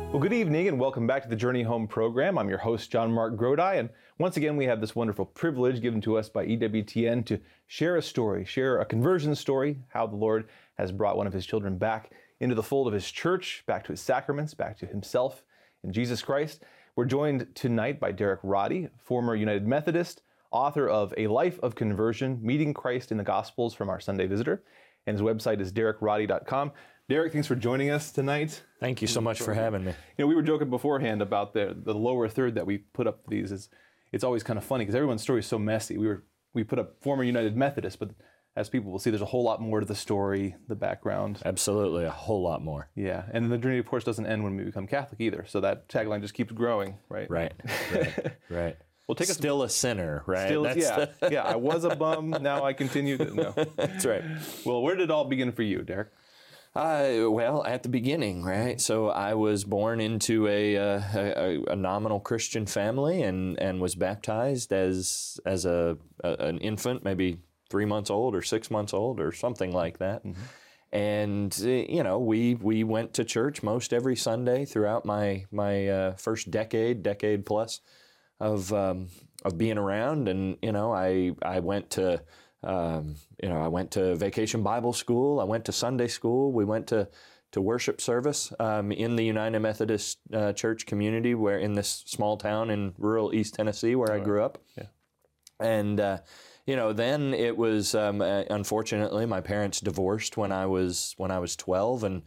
Well, good evening and welcome back to the Journey Home program. I'm your host, John Mark Grodi, and once again we have this wonderful privilege given to us by EWTN to share a story, share a conversion story, how the Lord has brought one of His children back into the fold of His church, back to His sacraments, back to Himself in Jesus Christ. We're joined tonight by Derek Roddy, former United Methodist, author of A Life of Conversion, Meeting Christ in the Gospels from Our Sunday Visitor, and his website is derekroddy.com. Derek, thanks for joining us tonight. Thank you so much for having me. You know, we were joking beforehand about the lower third that we put up these. It's always kind of funny because everyone's story is so messy. We put up former United Methodist, but as people will see, there's a whole lot more to the story, the background. Absolutely, a whole lot more. Yeah, and the journey, of course, doesn't end when we become Catholic either. So that tagline just keeps growing, right? Right. Well, take us still a sinner, right? Yeah. I was a bum. Now I continue to. No, that's right. Well, where did it all begin for you, Derek? Well, at the beginning, right? So I was born into a nominal Christian family and was baptized as an infant, maybe 3 months old or 6 months old or something like that. Mm-hmm. And we went to church most every Sunday throughout my first decade plus of being around, and I went to I went to Vacation Bible School. I went to Sunday school. We went to worship service in the United Methodist Church community, where in this small town in rural East Tennessee where I grew up. Yeah. And then it was unfortunately my parents divorced when I was 12, and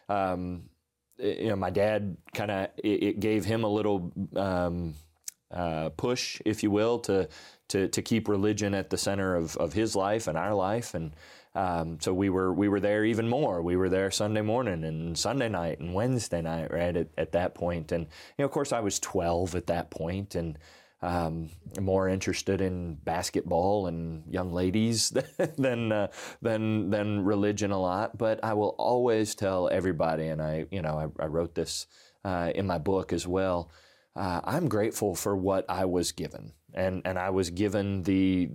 my dad it gave him a little push, if you will, to keep religion at the center of his life and our life, and so we were there even more. We were there Sunday morning and Sunday night and Wednesday night, right at that point. And of course, I was 12 at that point, and more interested in basketball and young ladies than religion a lot. But I will always tell everybody, and I wrote this in my book as well. I'm grateful for what I was given, and I was given the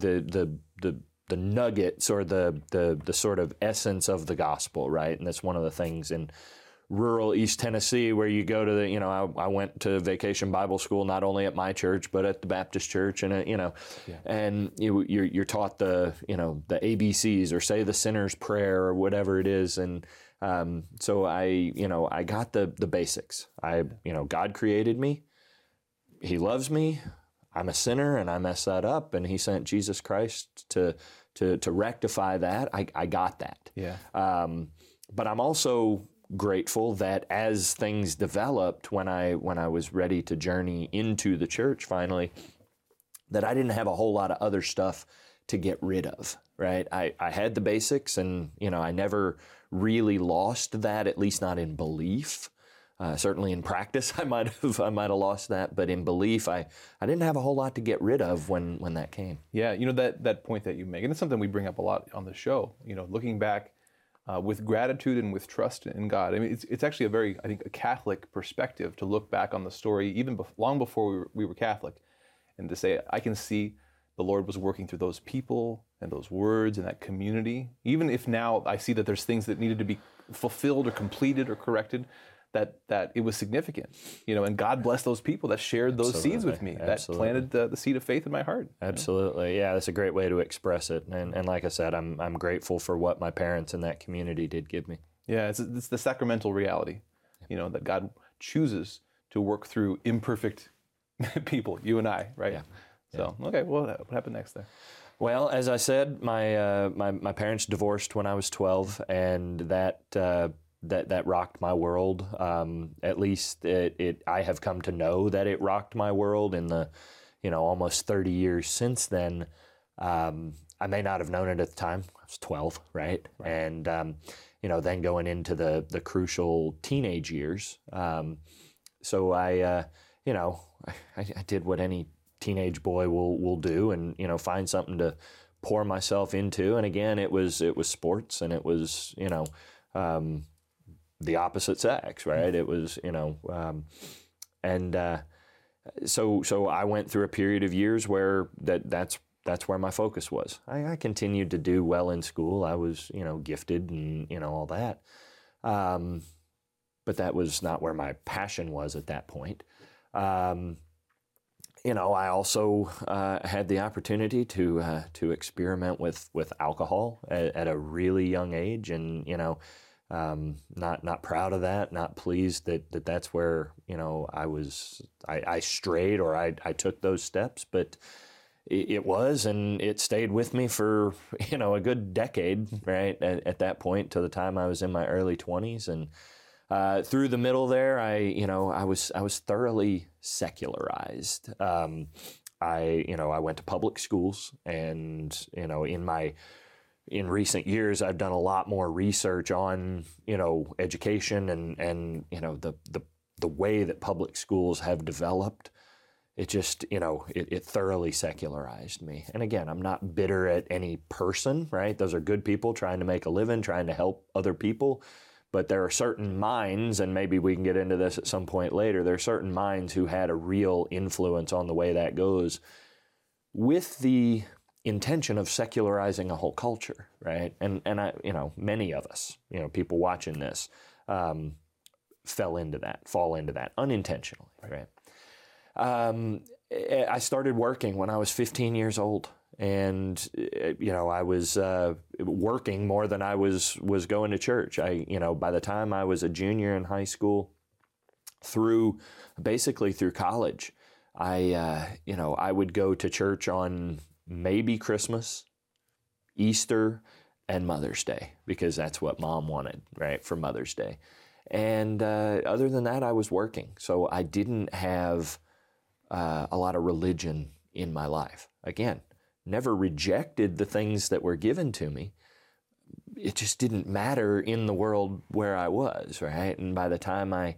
nuggets or the sort of essence of the gospel, right? And that's one of the things in rural East Tennessee where you go to I went to Vacation Bible School not only at my church but at the Baptist church, and and you're taught the ABCs, or say the sinner's prayer or whatever it is, and so I got the basics. God created me. He loves me. I'm a sinner and I messed that up, and He sent Jesus Christ to rectify that. I got that. Yeah. But I'm also grateful that as things developed, when I was ready to journey into the church finally, that I didn't have a whole lot of other stuff to get rid of. Right. I had the basics, and I never really lost that, at least not in belief. Certainly in practice, I might have lost that, but in belief, I didn't have a whole lot to get rid of when that came. Yeah, that point that you make, and it's something we bring up a lot on the show. Looking back with gratitude and with trust in God. I mean, it's actually a Catholic perspective to look back on the story, even long before we were Catholic, and to say, I can see the Lord was working through those people and those words and that community. Even if now I see that there's things that needed to be fulfilled or completed or corrected, that it was significant, and God bless those people that shared those seeds with me, that planted the seed of faith in my heart. Absolutely. Yeah, that's a great way to express it. And like I said, I'm grateful for what my parents in that community did give me. Yeah, it's the sacramental reality, that God chooses to work through imperfect people, you and I, right? Yeah. So, okay, well, what happened next there? Well, as I said, my parents divorced when I was 12, and that rocked my world. At least I have come to know that it rocked my world in the, almost 30 years since then. I may not have known it at the time. I was 12, right? And, then going into the crucial teenage years. So I did what any teenage boy will do, and, find something to pour myself into. And again, it was sports, and it was, the opposite sex, right? It was, so I went through a period of years where that's where my focus was. I continued to do well in school. I was, gifted and, all that. But but that was not where my passion was at that point. I also had the opportunity to experiment with alcohol at a really young age, and not proud of that, not pleased that that's where I strayed or I took those steps, but it was, and it stayed with me for a good decade, right? At that point, to the time I was in my early 20s, and through the middle there, I was thoroughly secularized. I went to public schools, and in recent years, I've done a lot more research on education and the way that public schools have developed. It just it thoroughly secularized me. And again, I'm not bitter at any person, right? Those are good people trying to make a living, trying to help other people. But there are certain minds, and maybe we can get into this at some point later, there are certain minds who had a real influence on the way that goes with the intention of secularizing a whole culture, right? And I, many of us, people watching this, fall into that unintentionally, right? I started working when I was 15 years old. And, I was working more than I was going to church. By the time I was a junior in high school, basically through college, I would go to church on maybe Christmas, Easter, and Mother's Day, because that's what Mom wanted, right, for Mother's Day. And other than that, I was working. So I didn't have a lot of religion in my life. Again, never rejected the things that were given to me. It just didn't matter in the world where I was, right? And by the time I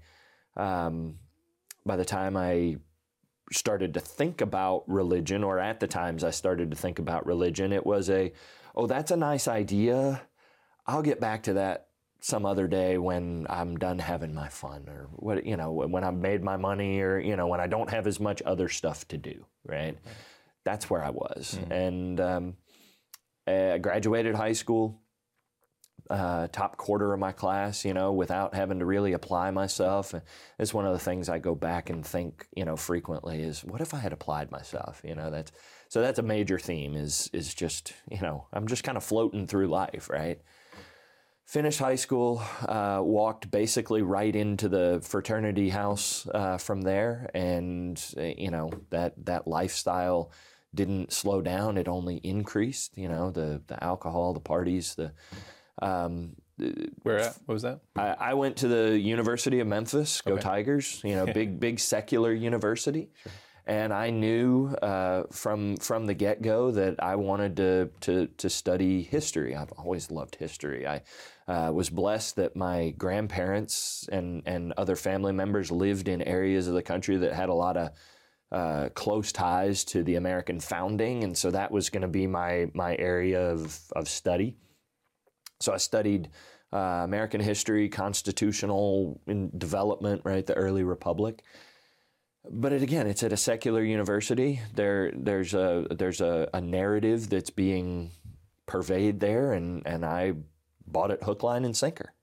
started to think about religion, or at the times I started to think about religion, it was that's a nice idea. I'll get back to that some other day when I'm done having my fun, or when I've made my money, or when I don't have as much other stuff to do, right? That's where I was. And I graduated high school, top quarter of my class, without having to really apply myself. It's one of the things I go back and think, frequently is, what if I had applied myself? That's a major theme is just, I'm just kind of floating through life, right? Finished high school, walked basically right into the fraternity house from there, and that lifestyle didn't slow down; it only increased. The alcohol, the parties, Where at? What was that? I went to the University of Memphis. Go Tigers! Big secular university. Sure. And I knew from the get-go that I wanted to study history. I've always loved history. I was blessed that my grandparents and other family members lived in areas of the country that had a lot of close ties to the American founding, and so that was going to be my area of study. So I studied American history, constitutional development, right, the early republic. But it's at a secular university. There's a narrative that's being purveyed there, and I bought it hook, line, and sinker.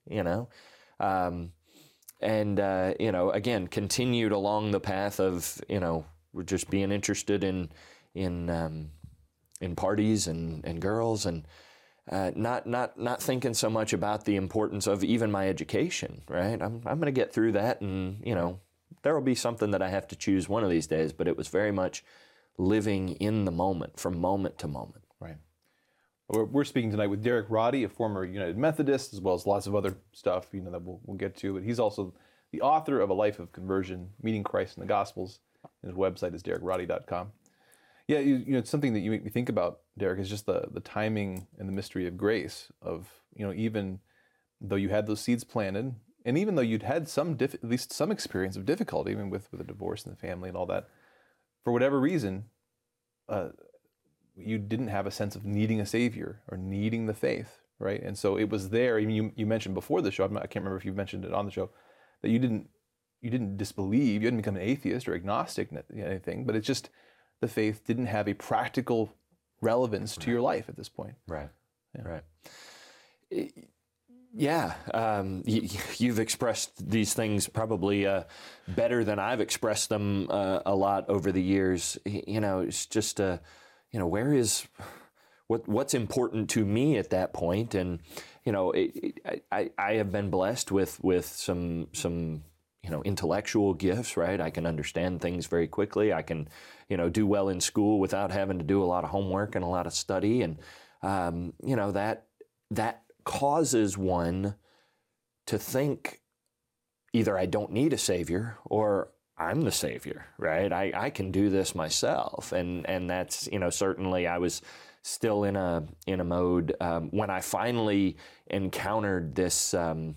Again, continued along the path of just being interested in parties and girls, and not thinking so much about the importance of even my education. Right, I'm going to get through that, and there will be something that I have to choose one of these days, but it was very much living in the moment, from moment to moment. Right. We're speaking tonight with Derek Roddy, a former United Methodist, as well as lots of other stuff, that we'll get to. But he's also the author of A Life of Conversion, Meeting Christ in the Gospels, and his website is derekroddy.com. Yeah, it's something that you make me think about, Derek, is just the timing and the mystery of grace. Of even though you had those seeds planted, and even though you'd had at least some experience of difficulty, even with a divorce in the family and all that, for whatever reason, you didn't have a sense of needing a savior or needing the faith, right? And so it was there. Even you mentioned before the show, I can't remember if you mentioned it on the show, that you didn't disbelieve, you didn't become an atheist or agnostic, anything, but it's just the faith didn't have a practical relevance to your life at this point. Right. Yeah. Right. Yeah, you've expressed these things probably better than I've expressed them a lot over the years. It's just, where is what's important to me at that point? And I have been blessed with some intellectual gifts, right? I can understand things very quickly. I can do well in school without having to do a lot of homework and a lot of study, and that causes one to think either I don't need a savior or I'm the savior, right? I can do this myself, and that's certainly I was still in a mode when I finally encountered this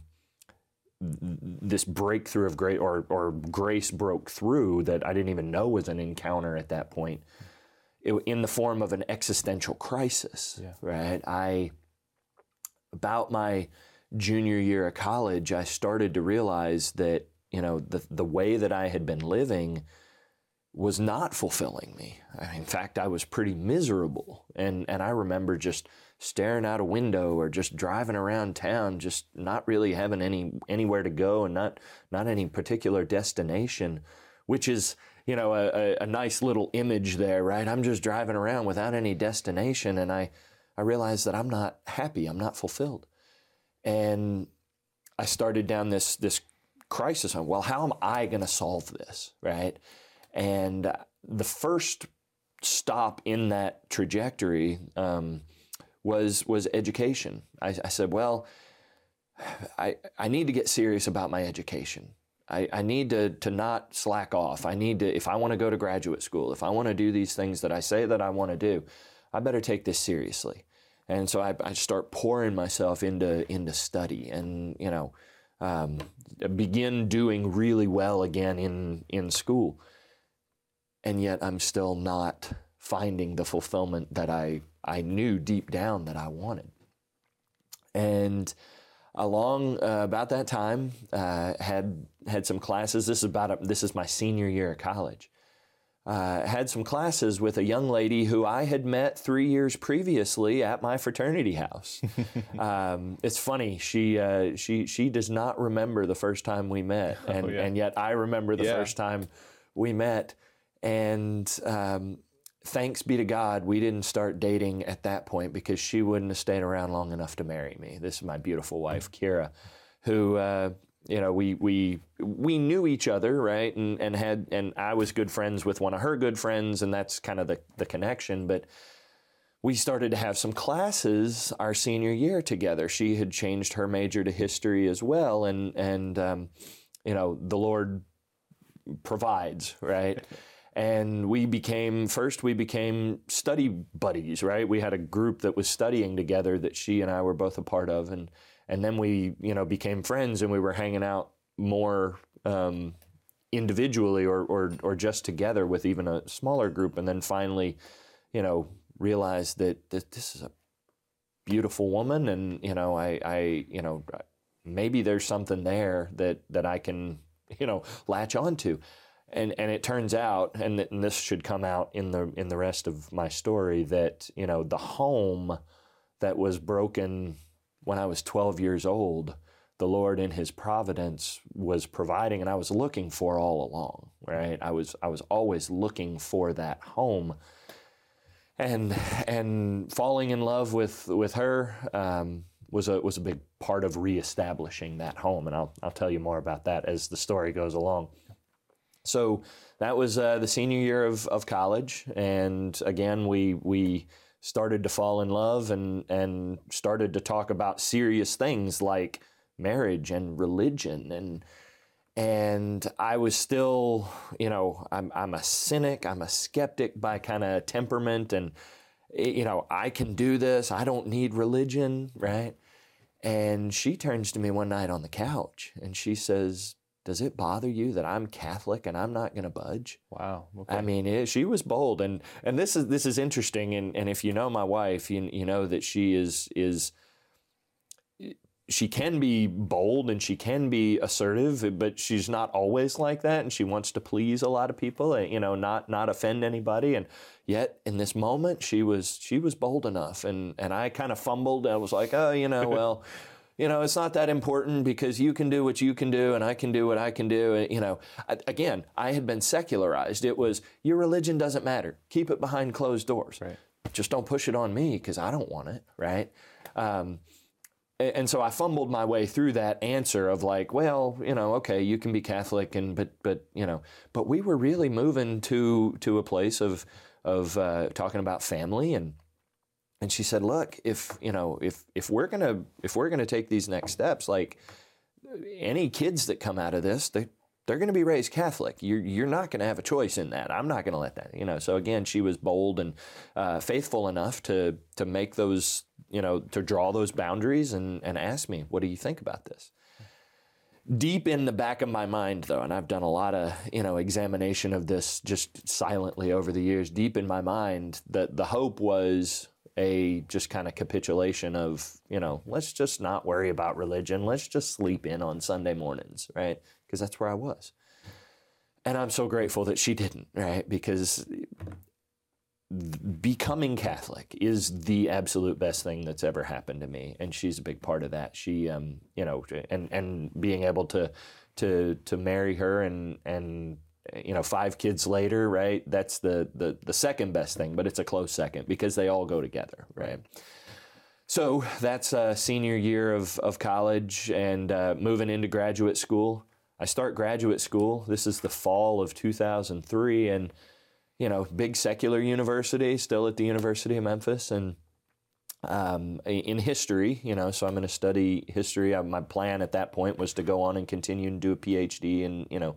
this breakthrough of grace, or grace broke through that I didn't even know was an encounter at that point, in the form of an existential crisis, right? About my junior year of college, I started to realize that, the way that I had been living was not fulfilling me. In fact, I was pretty miserable. And I remember just staring out a window or just driving around town, just not really having anywhere to go and not any particular destination, which is, a nice little image there, right? I'm just driving around without any destination, and I realized that I'm not happy, I'm not fulfilled. And I started down this crisis on, well, how am I going to solve this, right? And the first stop in that trajectory was education. I said, well, I need to get serious about my education. I need to not slack off. I need to, if I want to go to graduate school, if I want to do these things that I say that I want to do, I better take this seriously. And so I start pouring myself into study, and begin doing really well again in school. And yet I'm still not finding the fulfillment that I knew deep down that I wanted. And along about that time, had some classes. This is my senior year of college. Had some classes with a young lady who I had met 3 years previously at my fraternity house. It's funny, she does not remember the first time we met, and yet I remember the first time we met. And thanks be to God, we didn't start dating at that point, because she wouldn't have stayed around long enough to marry me. This is my beautiful wife, Kira, who we knew each other, right? And I was good friends with one of her good friends, and that's kind of the connection. But we started to have some classes our senior year together. She had changed her major to history as well, and the Lord provides, right? And we became study buddies, right? We had a group that was studying together that she and I were both a part of, and then we, became friends, and we were hanging out more individually or just together with even a smaller group, and then finally, realized that this is a beautiful woman, and I maybe there's something there that I can latch onto. And it turns out, and this should come out in the rest of my story, that the home that was broken when I was 12 years old, the Lord in His providence was providing, and I was looking for all along. Right, I was always looking for that home, and falling in love with her was a big part of reestablishing that home, and I'll tell you more about that as the story goes along. So that was the senior year of college, and again we started to fall in love and started to talk about serious things like marriage and religion, and I was still, I'm a cynic, I'm a skeptic by kind of temperament, and I can do this, I don't need religion, right? And she turns to me one night on the couch and she says, "Does it bother you that I'm Catholic and I'm not going to budge?" Wow. Okay. I mean, she was bold, and this is interesting. And if you know my wife, you know that she can be bold and she can be assertive, but she's not always like that, and she wants to please a lot of people, not offend anybody. And yet in this moment, she was bold enough, and I kind of fumbled. I was like, well. it's not that important because you can do what you can do and I can do what I can do. And, again, I had been secularized. It was, your religion doesn't matter. Keep it behind closed doors. Right. Just don't push it on me because I don't want it, right? And so I fumbled my way through that answer of like, well, okay, you can be Catholic, but we were really moving to a place of talking about family, and she said, look, if we're gonna take these next steps, like any kids that come out of this, they're going to be raised Catholic. You're not going to have a choice in that. I'm not going to let that. So again, she was bold and faithful enough to make those, to draw those boundaries and ask me, what do you think about this? Deep in the back of my mind, though, and I've done a lot of, examination of this just silently over the years, deep in my mind, that the hope was a just kind of capitulation of, let's just not worry about religion. Let's just sleep in on Sunday mornings, right? Because that's where I was. And I'm so grateful that she didn't, right? Because becoming Catholic is the absolute best thing that's ever happened to me. And she's a big part of that. She, and being able to marry her and 5 kids later, right? That's the second best thing, but it's a close second because they all go together, right? So that's senior year of college and moving into graduate school. I start graduate school. This is the fall of 2003, and big secular university, still at the University of Memphis, and in history, so I'm going to study history. My plan at that point was to go on and continue and do a PhD, and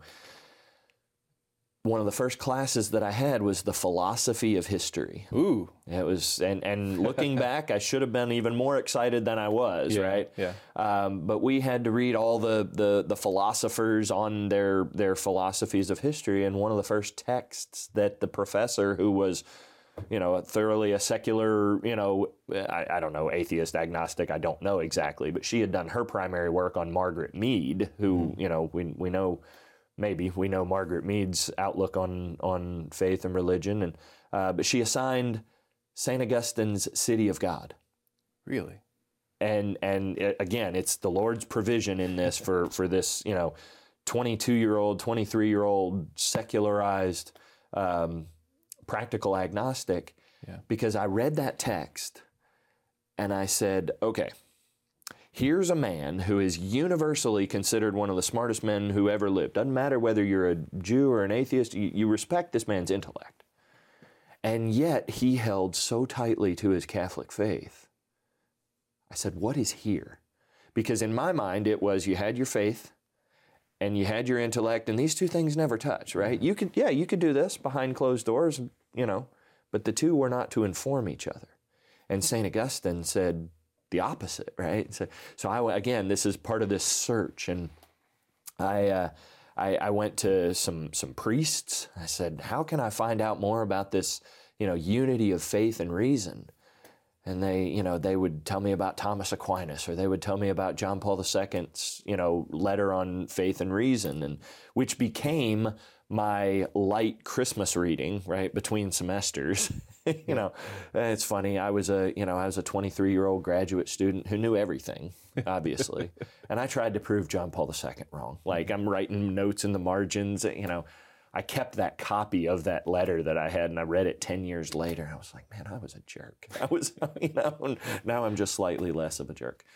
one of the first classes that I had was the philosophy of history. Ooh. It was, and looking back, I should have been even more excited than I was, right? Yeah. But we had to read all the philosophers on their philosophies of history, and one of the first texts that the professor, who was, thoroughly a secular, I don't know, atheist, agnostic, I don't know exactly, but she had done her primary work on Margaret Mead, who, we know. Maybe we know Margaret Mead's outlook on faith and religion, and but she assigned St. Augustine's City of God. Really? And again, it's the Lord's provision in this for this 22-year-old, 23-year-old secularized practical agnostic, because I read that text and I said, okay, here's a man who is universally considered one of the smartest men who ever lived. Doesn't matter whether you're a Jew or an atheist, you respect this man's intellect. And yet he held so tightly to his Catholic faith. I said, what is here? Because in my mind, it was you had your faith and you had your intellect, and these two things never touch, right? You could do this behind closed doors, but the two were not to inform each other. And St. Augustine said, the opposite, right? So again, this is part of this search, and I went to some priests. I said, how can I find out more about this, unity of faith and reason? And they would tell me about Thomas Aquinas, or they would tell me about John Paul II's, letter on faith and reason, and which became my light Christmas reading, right, between semesters. It's funny. I was a 23-year-old graduate student who knew everything, obviously. And I tried to prove John Paul II wrong. Like, I'm writing notes in the margins, I kept that copy of that letter that I had, and I read it 10 years later. I was like, man, I was a jerk. Now I'm just slightly less of a jerk.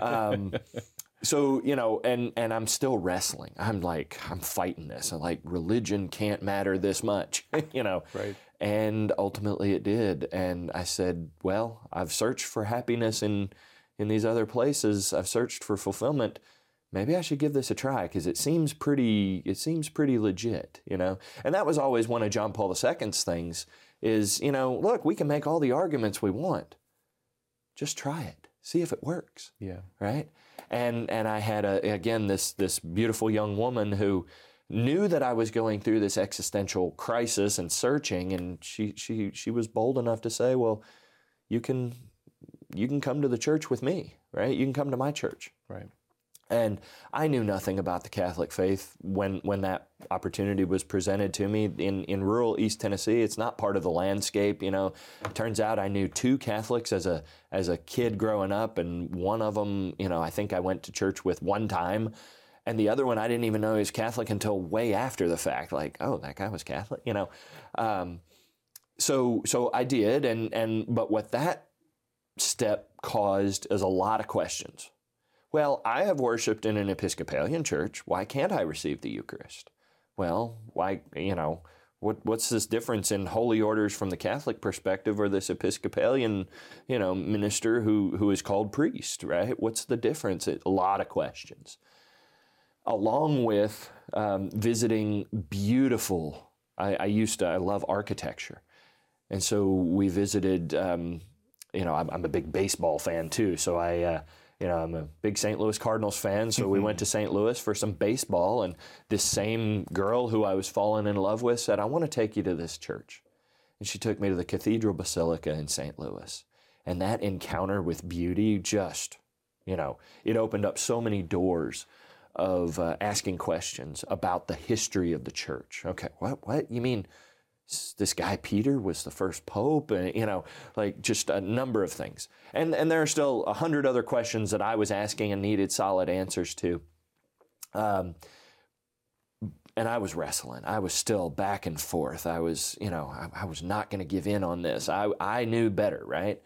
So, and I'm still wrestling. I'm fighting this. I'm like, religion can't matter this much, Right. And ultimately it did. And I said, well, I've searched for happiness in these other places. I've searched for fulfillment. Maybe I should give this a try because it seems pretty legit, And that was always one of John Paul II's things is, look, we can make all the arguments we want. Just try it. See if it works. Yeah. Right? And I had this beautiful young woman who knew that I was going through this existential crisis and searching, and she was bold enough to say, well, you can come to the church with me, right? You can come to my church. Right. And I knew nothing about the Catholic faith when that opportunity was presented to me in rural East Tennessee. It's not part of the landscape, you know. Turns out I knew two Catholics as a kid growing up, and one of them, you know, I think I went to church with one time, and the other one I didn't even know he was Catholic until way after the fact. Like, oh, that guy was Catholic, you know. So I did, but what that step caused is a lot of questions. Well, I have worshiped in an Episcopalian church. Why can't I receive the Eucharist? Well, why, you know, what's this difference in holy orders from the Catholic perspective or this Episcopalian, you know, minister who is called priest, right? What's the difference? A lot of questions. Along with visiting beautiful, I love architecture. And so we visited, you know, I'm a big baseball fan too. So I'm a big St. Louis Cardinals fan, so we went to St. Louis for some baseball, and this same girl who I was falling in love with said, I want to take you to this church. And she took me to the Cathedral Basilica in St. Louis. And that encounter with beauty just, you know, it opened up so many doors of asking questions about the history of the church. Okay, what? You mean this guy Peter was the first pope, and you know, like just a number of things. And there are still 100 other questions that I was asking and needed solid answers to. And I was wrestling. I was still back and forth. I was, you know, I was not going to give in on this. I knew better, right?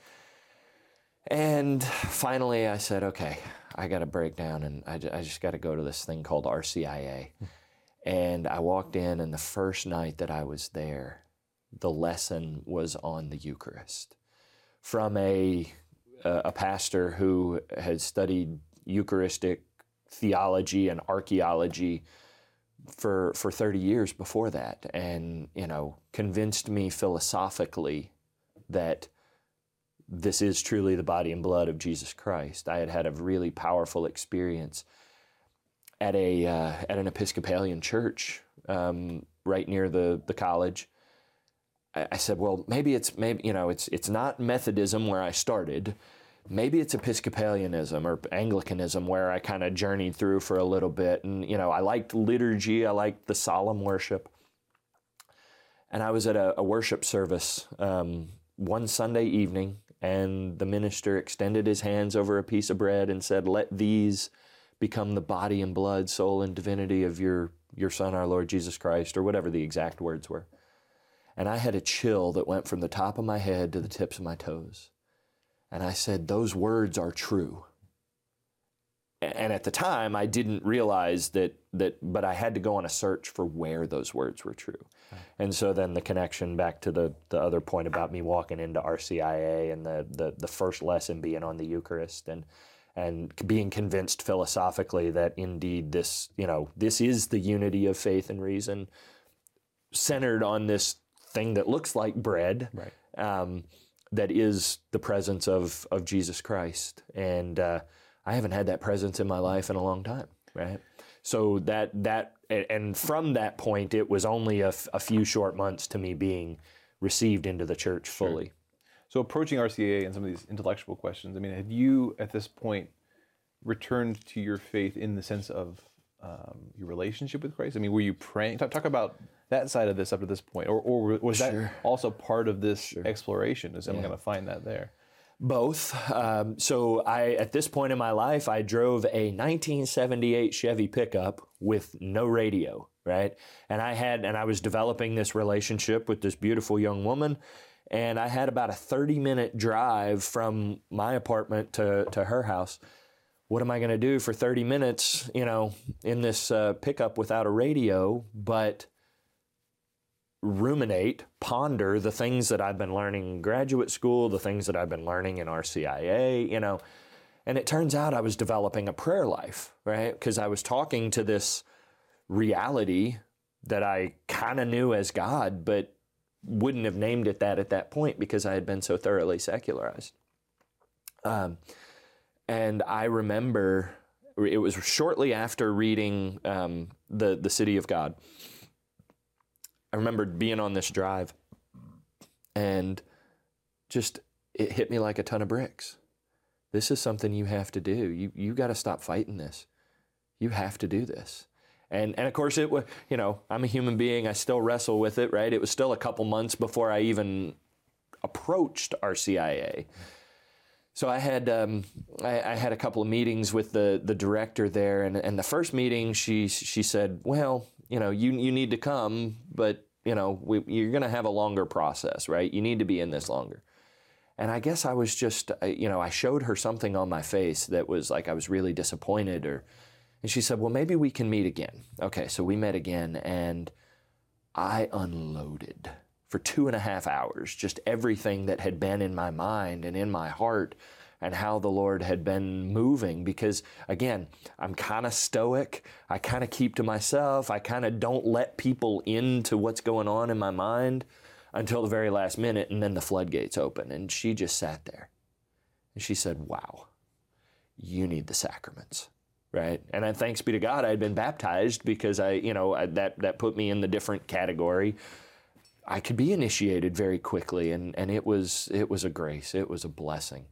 And finally I said, okay, I got to break down, and I just got to go to this thing called RCIA. And I walked in, and the first night that I was there, the lesson was on the Eucharist. From a pastor who had studied Eucharistic theology and archaeology for 30 years before that, and, you know, convinced me philosophically that this is truly the body and blood of Jesus Christ. I had had a really powerful experience at an Episcopalian church right near the college. I said, well, maybe it's not Methodism where I started. Maybe it's Episcopalianism or Anglicanism where I kind of journeyed through for a little bit. And, you know, I liked liturgy. I liked the solemn worship. And I was at a worship service one Sunday evening, and the minister extended his hands over a piece of bread and said, let these become the body and blood, soul and divinity of your Son, our Lord Jesus Christ, or whatever the exact words were. And I had a chill that went from the top of my head to the tips of my toes. And I said, those words are true. And at the time, I didn't realize that, but I had to go on a search for where those words were true. And so then the connection back to the other point about me walking into RCIA and the first lesson being on the Eucharist, and being convinced philosophically that indeed this is the unity of faith and reason, centered on this thing that looks like bread, right. That is the presence of Jesus Christ. And I haven't had that presence in my life in a long time, right? So and from that point, it was only a few short months to me being received into the church fully. Sure. So approaching RCA and some of these intellectual questions, I mean, have you at this point returned to your faith in the sense of your relationship with Christ? I mean, were you praying? Talk about that side of this up to this point, or was Sure. that also part of this exploration? Is I'm going to find that there? Both. So at this point in my life, I drove a 1978 Chevy pickup with no radio, right? And I was developing this relationship with this beautiful young woman, and I had about a 30-minute drive from my apartment to her house. What am I going to do for 30 minutes, you know, in this pickup without a radio, but ruminate, ponder the things that I've been learning in graduate school, the things that I've been learning in RCIA, you know. And it turns out I was developing a prayer life, right? Because I was talking to this reality that I kind of knew as God, but wouldn't have named it that at that point because I had been so thoroughly secularized. And I remember it was shortly after reading the City of God. I remember being on this drive, and just it hit me like a ton of bricks. This is something you have to do. You got to stop fighting this. you have to do this. And of course, it was, I'm a human being. I still wrestle with it, right? It was still a couple months before I even approached RCIA. So I had a couple of meetings with the director there, and the first meeting she said, well, you need to come, but you're going to have a longer process, right? You need to be in this longer. And I guess I was just, I showed her something on my face that was like I was really disappointed, and she said, well, maybe we can meet again. Okay, so we met again, and I unloaded for 2.5 hours, just everything that had been in my mind and in my heart and how the Lord had been moving. Because again, I'm kind of stoic. I kind of keep to myself. I kind of don't let people into what's going on in my mind until the very last minute, and then the floodgates open. And she just sat there. And she said, wow, you need the sacraments. Right, and thanks be to God, I had been baptized because that put me in the different category. I could be initiated very quickly, and it was a grace. It was a blessing.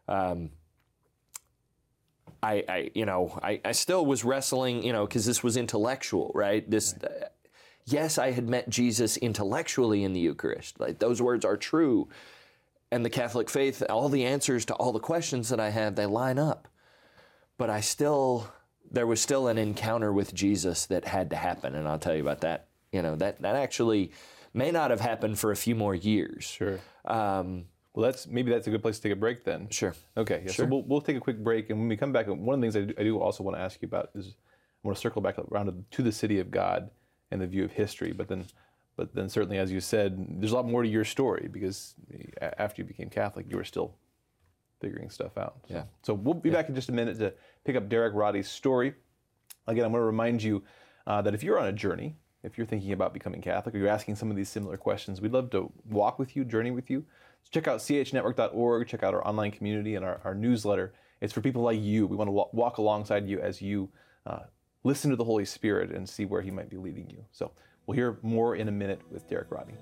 I still was wrestling, because this was intellectual, right? Yes, I had met Jesus intellectually in the Eucharist. Like, those words are true, and the Catholic faith, all the answers to all the questions that I have, they line up. But there was still an encounter with Jesus that had to happen, and I'll tell you about that. That actually may not have happened for a few more years. Sure. Well, maybe that's a good place to take a break then. Sure. Okay. Yeah, sure. So we'll take a quick break, and when we come back, one of the things I do also want to ask you about is I want to circle back around to the city of God and the view of history. But then certainly, as you said, there's a lot more to your story, because after you became Catholic, you were still figuring stuff out. So we'll be back in just a minute to pick up Derek Roddy's story. Again, I'm going to remind you that if you're on a journey, if you're thinking about becoming Catholic, or you're asking some of these similar questions, we'd love to walk with you, journey with you. So check out chnetwork.org, check out our online community and our newsletter. It's for people like you. We want to walk alongside you as you listen to the Holy Spirit and see where He might be leading you. So we'll hear more in a minute with Derek Roddy.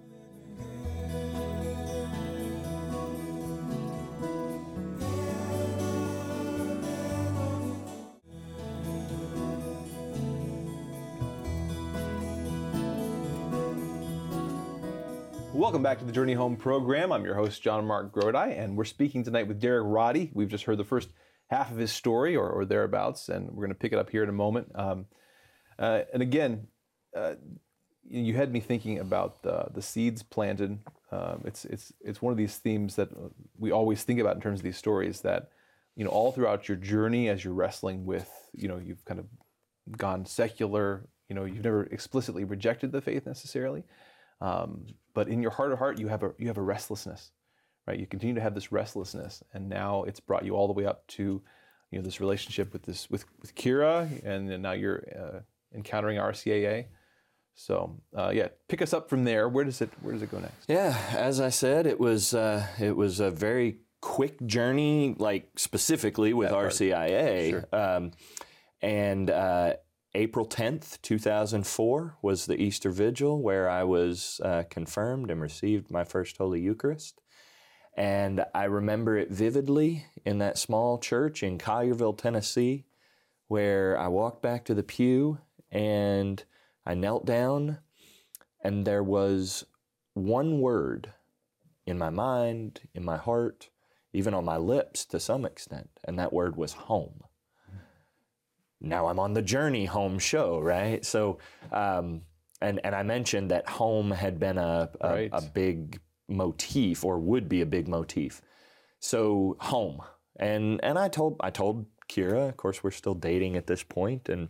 Welcome back to the Journey Home program. I'm your host, John Mark Grodi, and we're speaking tonight with Derek Roddy. We've just heard the first half of his story, or thereabouts, and we're going to pick it up here in a moment. And again, you had me thinking about the seeds planted. It's one of these themes that we always think about in terms of these stories, that all throughout your journey as you're wrestling with, you've kind of gone secular. You've never explicitly rejected the faith necessarily. But in your heart of heart, you have a restlessness, right? You continue to have this restlessness, and now it's brought you all the way up to, this relationship with Kira, and then now you're encountering RCIA. So pick us up from there. Where does it go next? Yeah, as I said, it was a very quick journey, like specifically with RCIA, sure. And April 10th, 2004 was the Easter Vigil, where I was confirmed and received my first Holy Eucharist. And I remember it vividly in that small church in Collierville, Tennessee, where I walked back to the pew and I knelt down, and there was one word in my mind, in my heart, even on my lips to some extent, and that word was home. Now I'm on the Journey Home show, right? So, and I mentioned that home had been a big motif, or would be a big motif. So home, and I told Kira, of course we're still dating at this point, and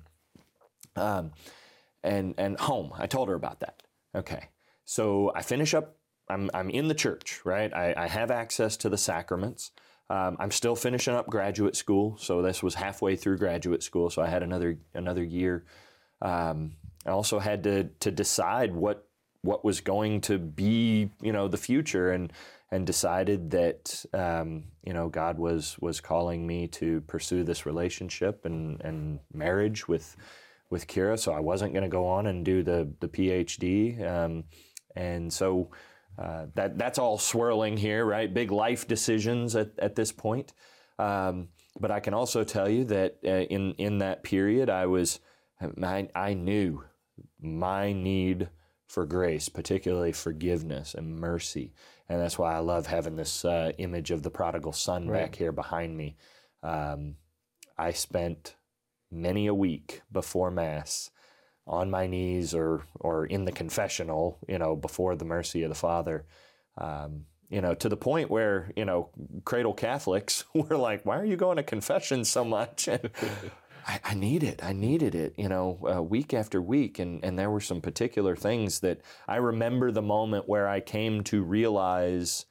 home. I told her about that. Okay, so I finish up. I'm in the church, right? I have access to the sacraments. I'm still finishing up graduate school, so this was halfway through graduate school, so I had another year. I also had to decide what was going to be, the future, and decided that, God was calling me to pursue this relationship and marriage with Kira, so I wasn't going to go on and do the PhD, and so. That's all swirling here, right? Big life decisions at this point. But I can also tell you that in that period, I knew my need for grace, particularly forgiveness and mercy. And that's why I love having this image of the prodigal son back here behind me. I spent many a week before Mass on my knees or in the confessional, before the mercy of the Father, to the point where, cradle Catholics were like, why are you going to confession so much? And I needed it, week after week. And there were some particular things that I remember the moment where I came to realize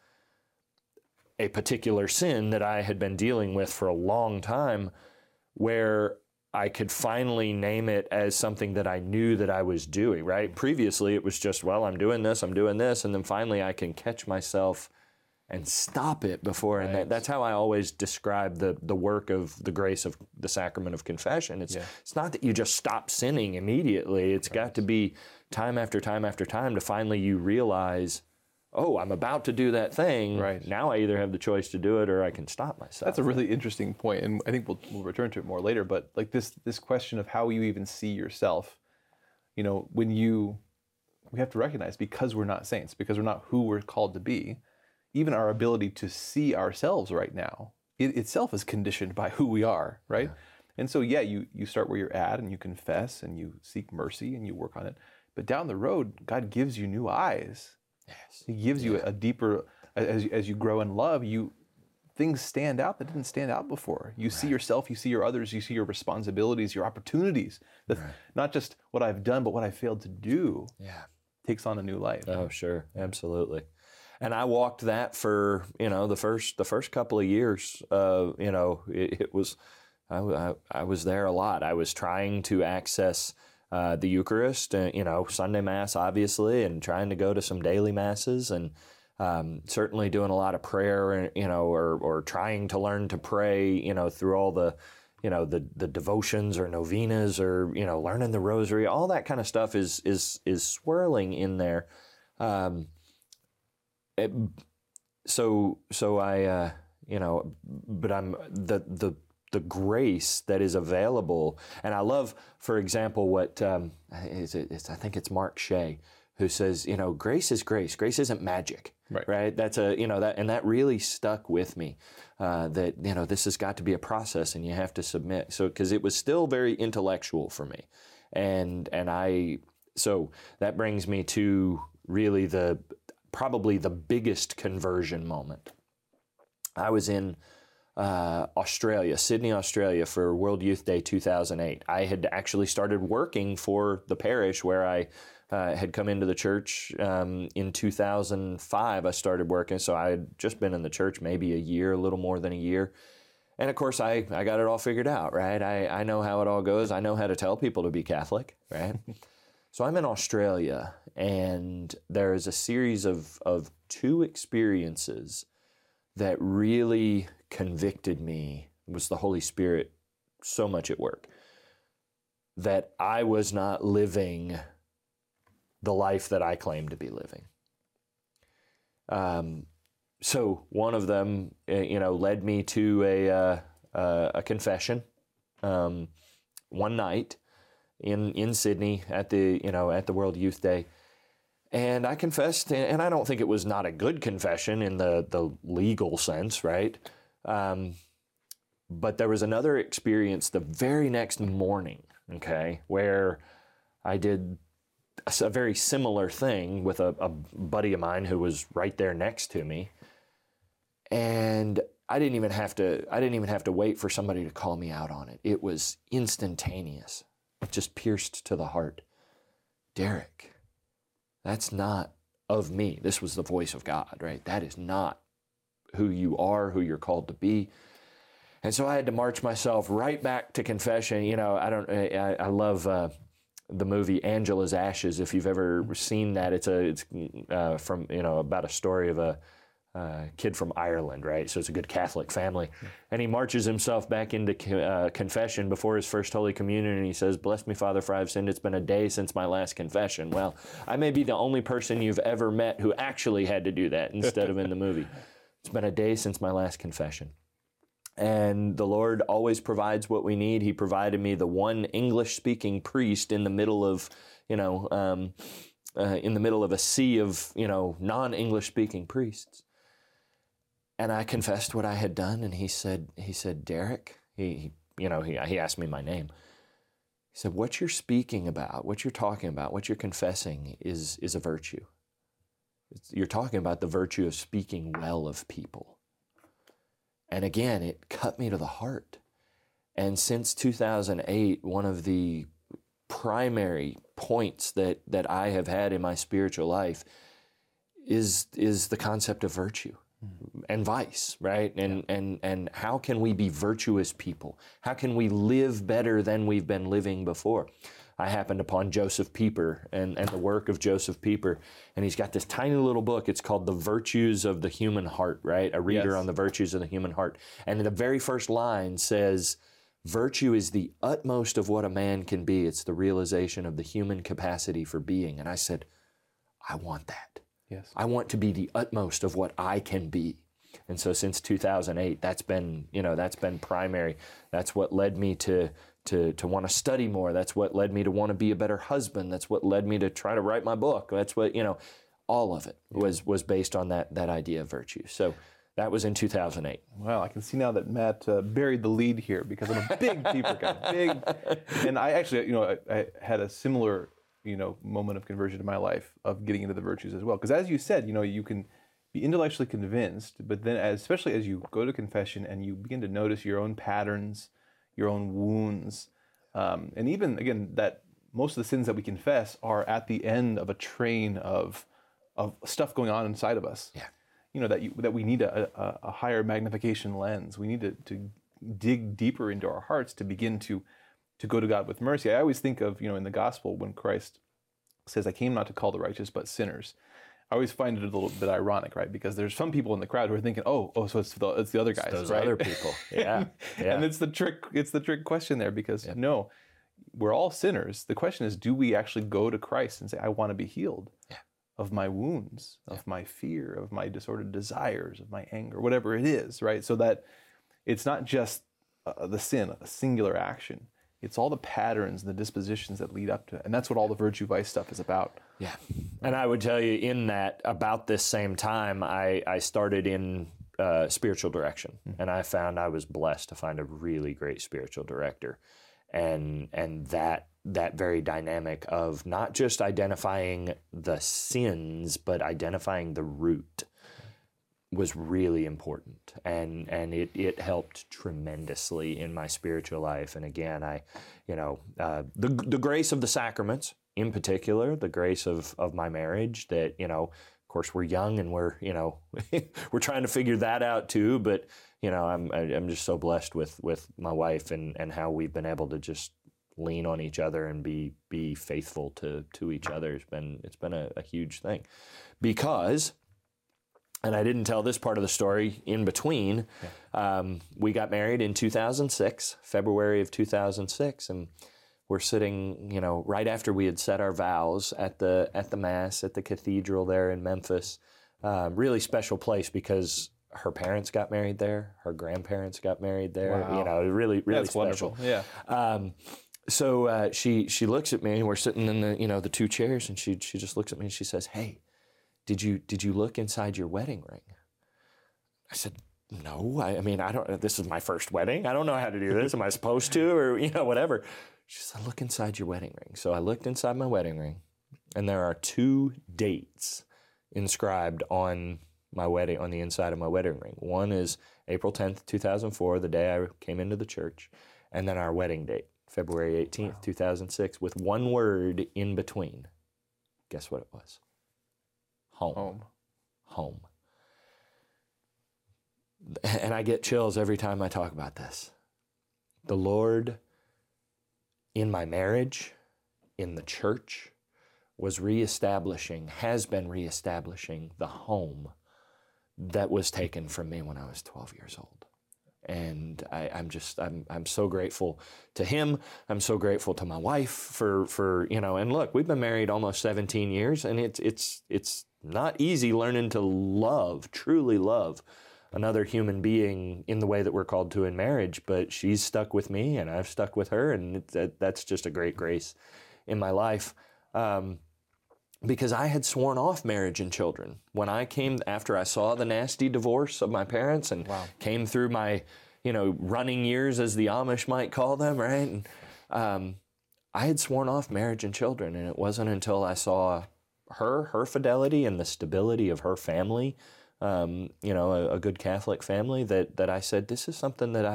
a particular sin that I had been dealing with for a long time, where I could finally name it as something that I knew that I was doing, right? Previously, it was just, well, I'm doing this. And then finally I can catch myself and stop it before. Right. And that's how I always describe the work of the grace of the sacrament of confession. It's not that you just stop sinning immediately. It's got to be time after time after time to finally you realize, oh, I'm about to do that thing. Right. Now I either have the choice to do it or I can stop myself. That's a really interesting point, and I think we'll return to it more later. But like this question of how you even see yourself, when we have to recognize, because we're not saints, because we're not who we're called to be, even our ability to see ourselves right now, it itself is conditioned by who we are, right? Yeah. And so, you start where you're at, and you confess, and you seek mercy, and you work on it. But down the road, God gives you new eyes. Yes. He gives you a deeper, as you grow in love, things stand out that didn't stand out before. You see yourself, you see your others, you see your responsibilities, your opportunities. Not just what I've done, but what I failed to do. Takes on a new life. Oh, sure, absolutely. And I walked that for the first couple of years. It was I was there a lot. I was trying to access the Eucharist, Sunday Mass, obviously, and trying to go to some daily Masses, and certainly doing a lot of prayer, or trying to learn to pray, through all the, the devotions or novenas, or, learning the rosary. All that kind of stuff is swirling in there. So I, but I'm the grace that is available. And I love, for example, what I think it's Mark Shea who says, grace is grace. Grace isn't magic, right? That's that really stuck with me, that, this has got to be a process and you have to submit. So, because it was still very intellectual for me. So that brings me to really probably the biggest conversion moment. I was in Australia, Sydney, Australia, for World Youth Day 2008. I had actually started working for the parish where I had come into the church in 2005. I started working, so I had just been in the church maybe a year, a little more than a year. And of course, I got it all figured out, right? I know how it all goes. I know how to tell people to be Catholic, right? So I'm in Australia, and there is a series of two experiences that really convicted me. It was the Holy Spirit so much at work, that I was not living the life that I claimed to be living. So one of them, led me to a confession one night in Sydney at the World Youth Day. And I confessed, and I don't think it was not a good confession in the legal sense, right? But there was another experience the very next morning, okay, where I did a very similar thing with a buddy of mine who was right there next to me. And I didn't even have to wait for somebody to call me out on it. It was instantaneous. It just pierced to the heart. Derek, that's not of me. This was the voice of God, right? That is not who you are, who you're called to be. And so I had to march myself right back to confession. I love the movie Angela's Ashes. If you've ever seen that, it's from about a story of a kid from Ireland, right? So it's a good Catholic family. And he marches himself back into confession before his first Holy Communion, and he says, "Bless me, Father, for I've sinned. It's been a day since my last confession." Well, I may be the only person you've ever met who actually had to do that instead of in the movie. It's been a day since my last confession. And the Lord always provides what we need. He provided me the one English-speaking priest in the middle of, in the middle of a sea of, non-English speaking priests. And I confessed what I had done, and he said, Derek, he asked me my name. He said, what you're speaking about, what you're talking about, what you're confessing is a virtue. You're talking about the virtue of speaking well of people. And again, it cut me to the heart. And since 2008, one of the primary points that I have had in my spiritual life is the concept of virtue and vice, right? And how can we be virtuous people? How can we live better than we've been living before? I happened upon Joseph Pieper and the work of Joseph Pieper, and he's got this tiny little book. It's called The Virtues of the Human Heart, right? A reader on the virtues of the human heart. And the very first line says, virtue is the utmost of what a man can be. It's the realization of the human capacity for being. And I said, I want that. Yes. I want to be the utmost of what I can be. And so since 2008, that's been primary. That's what led me to want to study more. That's what led me to want to be a better husband. That's what led me to try to write my book. That's what, all of it was based on that idea of virtue. So that was in 2008. Wow, I can see now that Matt buried the lead here because I'm a big Pieper guy, and I actually, I had a similar, moment of conversion in my life of getting into the virtues as well. Because as you said, you can be intellectually convinced, but then especially as you go to confession and you begin to notice your own patterns, your own wounds, and even again that most of the sins that we confess are at the end of a train of stuff going on inside of us. Yeah. That we need a higher magnification lens. We need to dig deeper into our hearts to begin to go to God with mercy. I always think of, in the gospel when Christ says, I came not to call the righteous, but sinners. I always find it a little bit ironic, right? Because there's some people in the crowd who are thinking, so it's the other guys, those right? other people. Yeah. And it's the trick question there because no, we're all sinners. The question is, do we actually go to Christ and say, I want to be healed of my wounds, of my fear, of my disordered desires, of my anger, whatever it is, right? So that it's not just the sin, a singular action. It's all the patterns and the dispositions that lead up to it. And that's what all the virtue vice stuff is about. Yeah. And I would tell you in that about this same time, I started in spiritual direction. And I found I was blessed to find a really great spiritual director. And that very dynamic of not just identifying the sins, but identifying the root was really important, and it helped tremendously in my spiritual life. And again, the grace of the sacraments, in particular, the grace of my marriage. That of course we're young and we're we're trying to figure that out too. But I'm just so blessed with my wife and how we've been able to just lean on each other and be faithful to each other. It's been a huge thing because. And I didn't tell this part of the story in between. We got married in 2006, February of 2006, and we're sitting, right after we had said our vows at the Mass at the cathedral there in Memphis. Really special place because her parents got married there, her grandparents got married there. Wow. Really That's special. Wonderful. Yeah. So she looks at me, and we're sitting in the two chairs, and she just looks at me and she says, "Hey, Did you look inside your wedding ring?" I said, "No, I mean, I don't, this is my first wedding. I don't know how to do this. Am I supposed to, or, whatever." She said, "Look inside your wedding ring." So I looked inside my wedding ring, and there are 2 dates inscribed on my wedding, on the inside of my wedding ring. One is April 10th, 2004, the day I came into the church, and then our wedding date, February 18th, 2006, with one word in between. Guess what it was? Home. And I get chills every time I talk about this. The Lord, in my marriage, in the church, has been reestablishing the home that was taken from me when I was 12 years old. And I'm so grateful to him. I'm so grateful to my wife for and look, we've been married almost 17 years, and it's not easy learning to truly love another human being in the way that we're called to in marriage, but she's stuck with me and I've stuck with her, and that's just a great grace in my life. Because I had sworn off marriage and children. When I came, after I saw the nasty divorce of my parents and came through my, running years, as the Amish might call them, right? And, I had sworn off marriage and children, and it wasn't until I saw her fidelity and the stability of her family, a good Catholic family, that I said, this is something that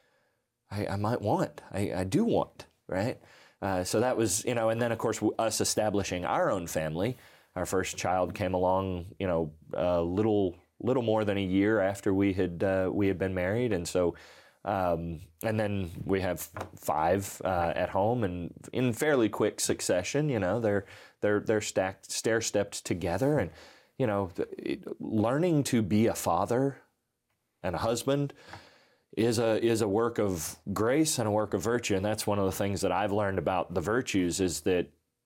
I might want. I do want, right? So that was, and then of course us establishing our own family. Our first child came along, a little more than a year after we had been married, and so, and then we have 5 at home, and in fairly quick succession. They're stair-stepped together, and learning to be a father and a husband is a work of grace and a work of virtue. And that's one of the things that I've learned about the virtues, is that,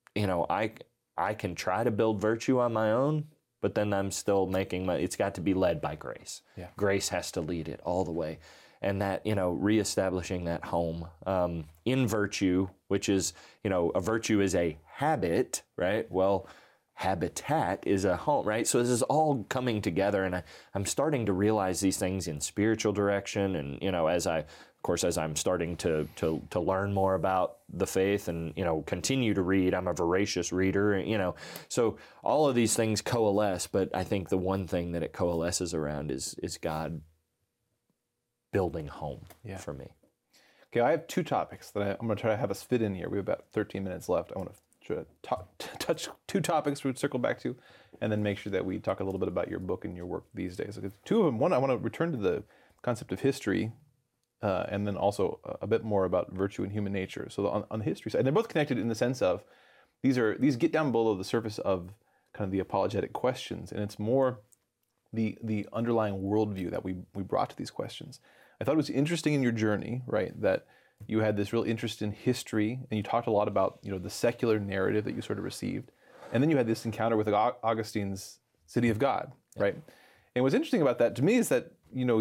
I can try to build virtue on my own, but then I'm still it's got to be led by grace. Yeah. Grace has to lead it all the way. And that, reestablishing that home in virtue, which is, a virtue is a habit, right? Well, habitat is a home, right? So this is all coming together, and I'm starting to realize these things in spiritual direction, and as I'm starting to learn more about the faith, and continue to read. I'm a voracious reader, so all of these things coalesce. But I think the one thing that it coalesces around is God building home for me. Okay, I have 2 topics that I'm going to try to have us fit in here. We have about 13 minutes left. I want to touch 2 topics we would circle back to, and then make sure that we talk a little bit about your book and your work these days. 2 of them. One, I want to return to the concept of history, and then also a bit more about virtue and human nature. So on the history side, and they're both connected in the sense of these get down below the surface of kind of the apologetic questions, and it's more the underlying worldview that we brought to these questions. I thought it was interesting in your journey, right, that you had this real interest in history, and you talked a lot about the secular narrative that you sort of received, and then you had this encounter with Augustine's City of God, right? And what's interesting about that to me is that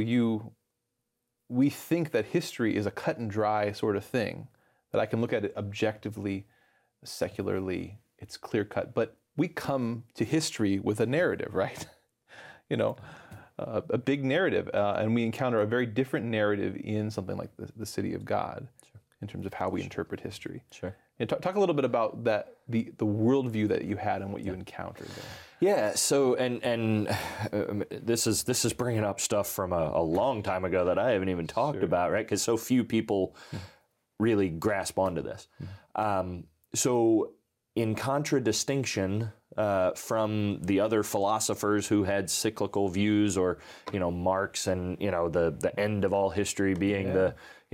we think that history is a cut and dry sort of thing, that I can look at it objectively, secularly, it's clear cut, but we come to history with a narrative, right? A big narrative, and we encounter a very different narrative in something like the City of God, in terms of how we interpret history. Sure. And talk a little bit about that, the worldview that you had and what you encountered there. Yeah. So, and this is bringing up stuff from a long time ago that I haven't even talked about, right? Because so few people really grasp onto this. So, in contradistinction from the other philosophers who had cyclical views, or Marx and the end of all history being a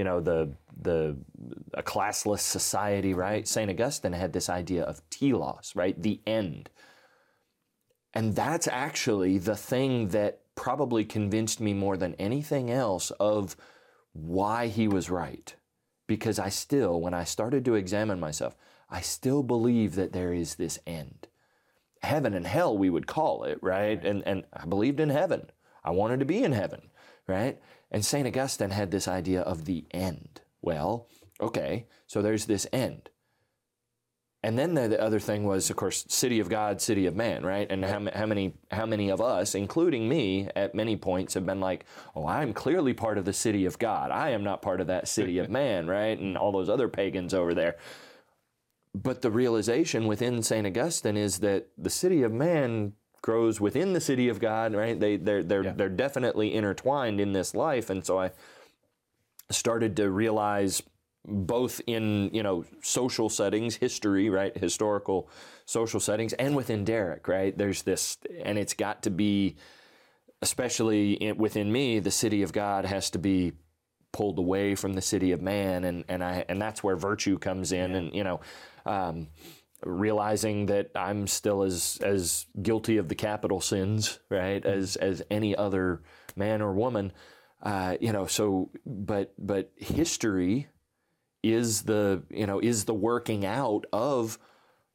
classless society, right? St. Augustine had this idea of telos, right? The end. And that's actually the thing that probably convinced me more than anything else of why he was right. Because when I started to examine myself, I still believe that there is this end. Heaven and hell, we would call it, right? And I believed in heaven. I wanted to be in heaven, right? And St. Augustine had this idea of the end. Well, okay, so there's this end. And then the other thing was, of course, city of God, city of man, right? And how many of us, including me, at many points have been like, oh, I'm clearly part of the city of God. I am not part of that city of man, right? And all those other pagans over there. But the realization within St. Augustine is that the city of man grows within the city of God, right? They're definitely intertwined in this life. And so I started to realize, both in social settings, history, right, historical social settings, and within Derek, right, there's this, and it's got to be, especially within me, the city of God has to be pulled away from the city of man, and that's where virtue comes in, and realizing that I'm still as guilty of the capital sins, right, as any other man or woman, so but history is the working out of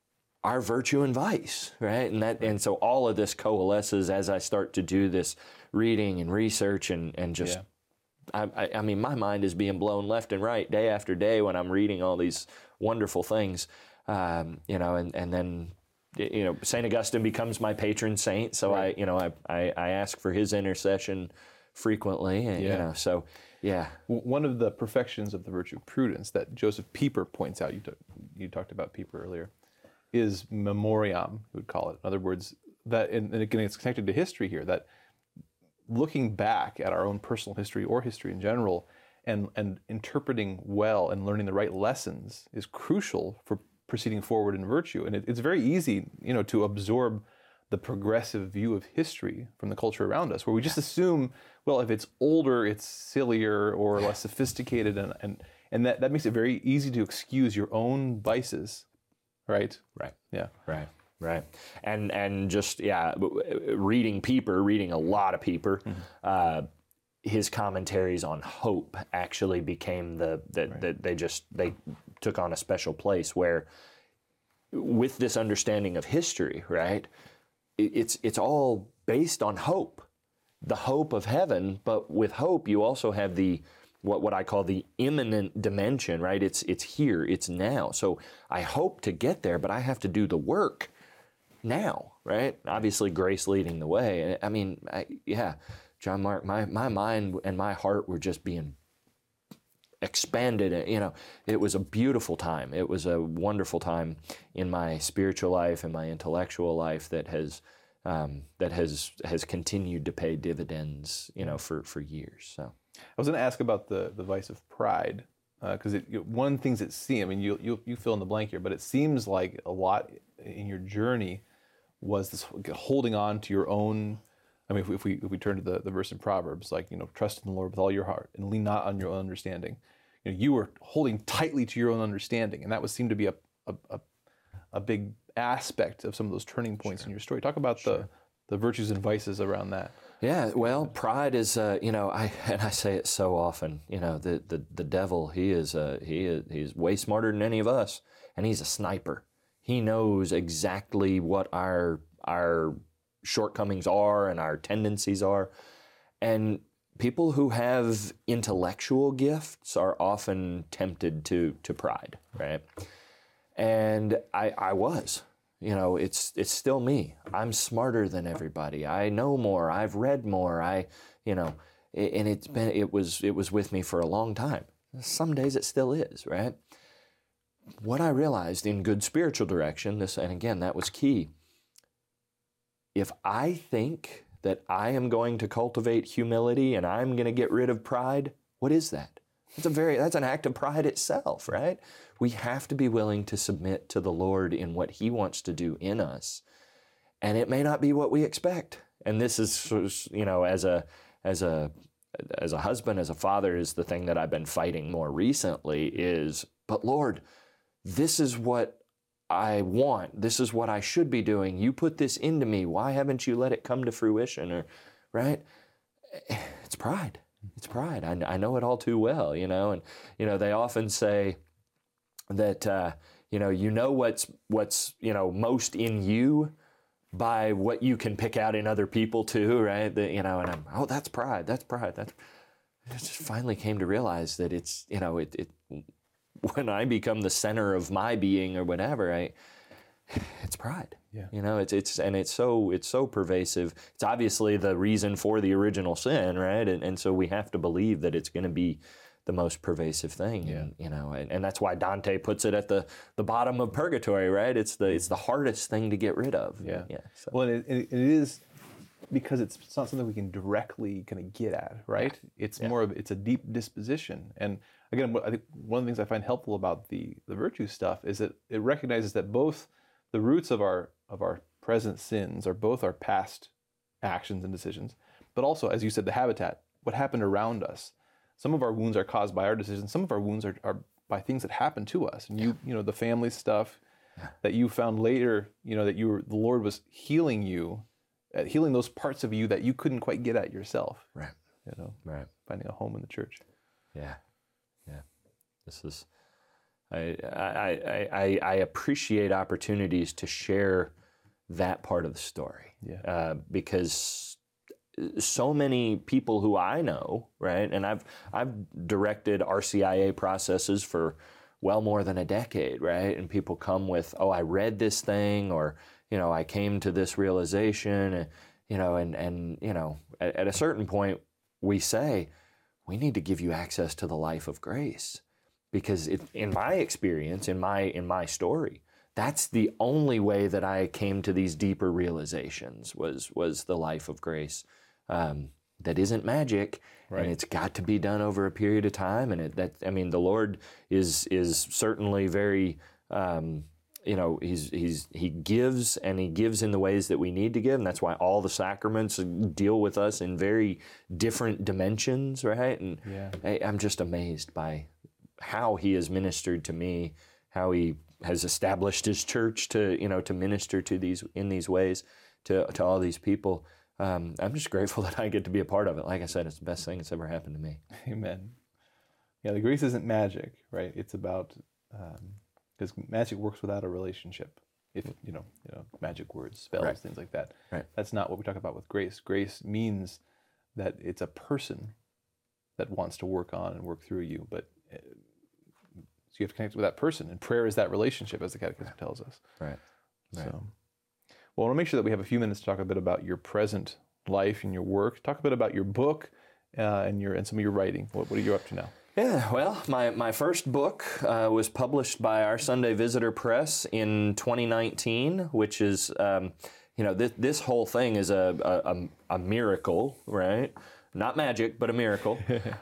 our virtue and vice, right? And so all of this coalesces as I start to do this reading and research and just, I mean, my mind is being blown left and right day after day when I'm reading all these wonderful things, and then, St. Augustine becomes my patron saint. So I ask for his intercession frequently, and, so yeah. One of the perfections of the virtue of prudence that Joseph Pieper points out, you talked about Pieper earlier, is memoriam, we would call it. In other words, that, and again, it's connected to history here, that looking back at our own personal history or history in general and interpreting well and learning the right lessons is crucial for proceeding forward in virtue. And it's very easy, to absorb the progressive view of history from the culture around us, where we just assume, well, if it's older, it's sillier or less sophisticated, and that makes it very easy to excuse your own vices, right? Right. Yeah. Right. And just, reading a lot of Pieper, his commentaries on hope actually became they took on a special place where, with this understanding of history, right, it's all based on hope, the hope of heaven. But with hope, you also have the what I call the imminent dimension, right? It's here, it's now. So I hope to get there, but I have to do the work now, right? Obviously, grace leading the way. I mean, John Mark, my mind and my heart were just being expanded. It was a beautiful time. It was a wonderful time in my spiritual life and my intellectual life that has continued to pay dividends, for years. So I was going to ask about the vice of pride, because one of the things it seems, I mean, you fill in the blank here, but it seems like a lot in your journey was this holding on to your own. I mean, if we turn to the verse in Proverbs, like, trust in the Lord with all your heart and lean not on your own understanding. You were holding tightly to your own understanding, and that seemed to be a big aspect of some of those turning points in your story. Talk about the virtues and vices around that. Yeah, well, pride is, I say it so often. The devil, he's way smarter than any of us, and he's a sniper. He knows exactly what our shortcomings are and our tendencies are. And people who have intellectual gifts are often tempted to pride, right? And I was, it's still me. I'm smarter than everybody. I know more. I've read more. And it was with me for a long time. Some days it still is, right? What I realized in good spiritual direction, and again, that was key. If I think that I am going to cultivate humility and I'm going to get rid of pride, what is that? That's an act of pride itself, right? We have to be willing to submit to the Lord in what He wants to do in us. And it may not be what we expect. And this is, as a husband, as a father, is the thing that I've been fighting more recently is, but Lord, this is what I want. This is what I should be doing. You put this into me. Why haven't you let it come to fruition? Right? It's pride. It's pride. I know it all too well, and, they often say that, what's most in you by what you can pick out in other people too, right? And I'm, that's pride. That's pride. I just finally came to realize that it's, when I become the center of my being or whatever, it's pride. Yeah. It's so pervasive. It's obviously the reason for the original sin, right? And so we have to believe that it's going to be the most pervasive thing. Yeah. And that's why Dante puts it at the bottom of purgatory, right? It's the hardest thing to get rid of. Yeah. So. Well, it is because it's not something we can directly kind of get at, right? It's more of it's a deep disposition. And again, I think one of the things I find helpful about the virtue stuff is that it recognizes that both the roots of our present sins are both our past actions and decisions, but also, as you said, the habitat, what happened around us. Some of our wounds are caused by our decisions. Some of our wounds are by things that happened to us. And the family stuff that you found later, that the Lord was healing you, healing those parts of you that you couldn't quite get at yourself. Right. Right. Finding a home in the church. Yeah. This is I appreciate opportunities to share that part of the story. Yeah. Because so many people who I know, right, and I've directed RCIA processes for well more than a decade, right, and people come with, oh, I read this thing, or I came to this realization, and at a certain point we say we need to give you access to the life of grace, because in my experience, in my story, that's the only way that I came to these deeper realizations was the life of grace. That isn't magic, right. And it's got to be done over a period of time. And the Lord is certainly very, he gives, and he gives in the ways that we need to give, and that's why all the sacraments deal with us in very different dimensions, right? And I'm just amazed by how he has ministered to me, how he has established his church to minister to these ways to all these people. I'm just grateful that I get to be a part of it. Like I said, it's the best thing that's ever happened to me. Amen. Yeah, the grace isn't magic, right? It's about, because magic works without a relationship. If magic words, spells, right. Things like that. Right. That's not what we talk about with grace. Grace means that it's a person that wants to work on and work through you, but so you have to connect with that person, and prayer is that relationship, as the Catechism tells us. Right. So, well, I want to make sure that we have a few minutes to talk a bit about your present life and your work. Talk a bit about your book and some of your writing. What are you up to now? Yeah, well, my first book was published by Our Sunday Visitor Press in 2019, which is, this whole thing is a miracle, right? Not magic, but a miracle.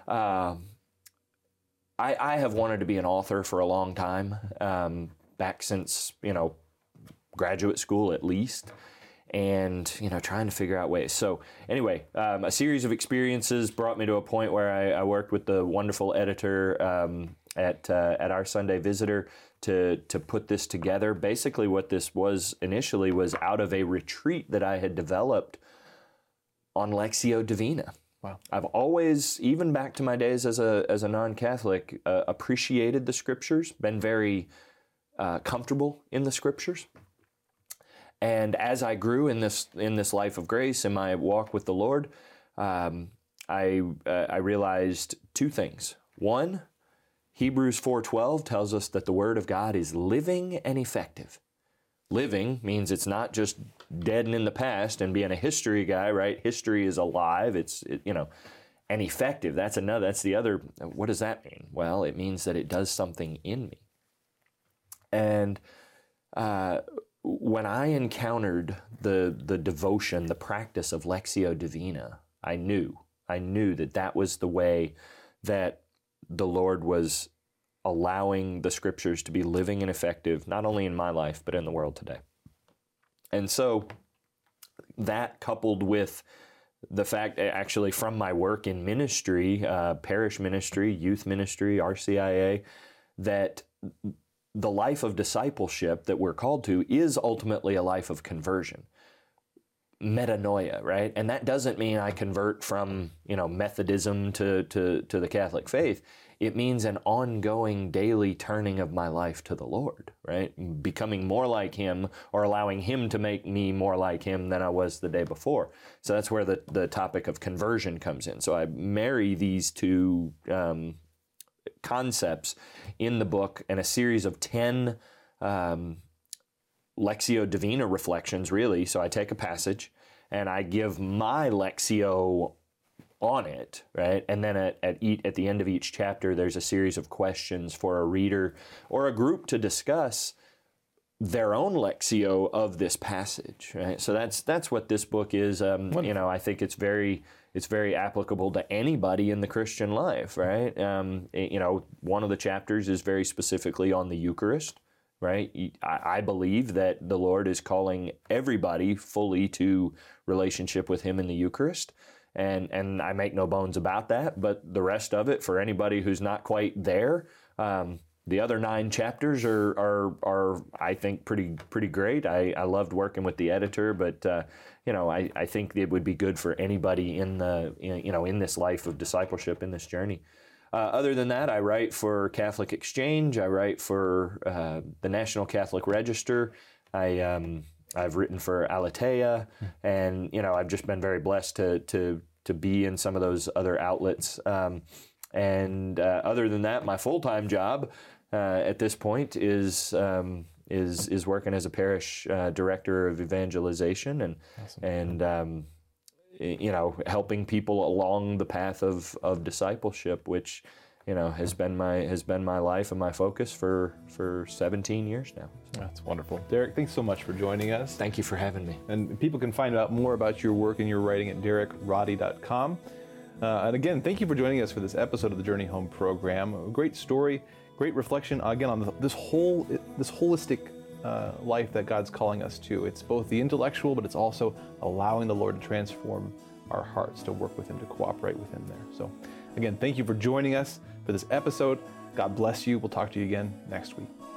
I have wanted to be an author for a long time, back since, graduate school at least, and, trying to figure out ways. So anyway, a series of experiences brought me to a point where I worked with the wonderful editor at Our Sunday Visitor to put this together. Basically what this was initially was out of a retreat that I had developed on Lectio Divina. Wow. I've always, even back to my days as a non-Catholic, appreciated the Scriptures, been very comfortable in the Scriptures. And as I grew in this life of grace, in my walk with the Lord, I realized two things. One, Hebrews 4:12 tells us that the Word of God is living and effective. Living means it's not just dead and in the past and being a history guy, right? History is alive. And effective. That's the other. What does that mean? Well, it means that it does something in me. And when I encountered the devotion, the practice of Lectio Divina, I knew that was the way that the Lord was allowing the Scriptures to be living and effective, not only in my life, but in the world today. And so that, coupled with the fact, actually, from my work in ministry, parish ministry, youth ministry, RCIA, that the life of discipleship that we're called to is ultimately a life of conversion. Metanoia, right? And that doesn't mean I convert from, Methodism to the Catholic faith. It means an ongoing daily turning of my life to the Lord, right? Becoming more like Him, or allowing Him to make me more like Him than I was the day before. So that's where the topic of conversion comes in. So I marry these two concepts in the book, and a series of 10 Lectio Divina reflections, really. So I take a passage and I give my Lectio on it, right? And then at the end of each chapter, there's a series of questions for a reader or a group to discuss their own Lectio of this passage, right? So that's what this book is. I think it's very applicable to anybody in the Christian life, right? One of the chapters is very specifically on the Eucharist, right? I believe that the Lord is calling everybody fully to relationship with Him in the Eucharist. And I make no bones about that, but the rest of it, for anybody who's not quite there, the other 9 chapters are I think pretty great. I loved working with the editor, but I think it would be good for anybody in this life of discipleship, in this journey. Other than that, I write for Catholic Exchange. I write for the National Catholic Register. I've written for Aletheia, and I've just been very blessed to be in some of those other outlets. And other than that, my full-time job at this point is working as a parish director of evangelization and helping people along the path of discipleship, which has been my life and my focus for 17 years now. That's wonderful. Derek, thanks so much for joining us. Thank you for having me. And people can find out more about your work and your writing at derekroddy.com. And again, thank you for joining us for this episode of the Journey Home program. A great story, great reflection again on this holistic life that God's calling us to. It's both the intellectual, but it's also allowing the Lord to transform our hearts, to work with Him, to cooperate with Him there. So again, thank you for joining us for this episode. God bless you. We'll talk to you again next week.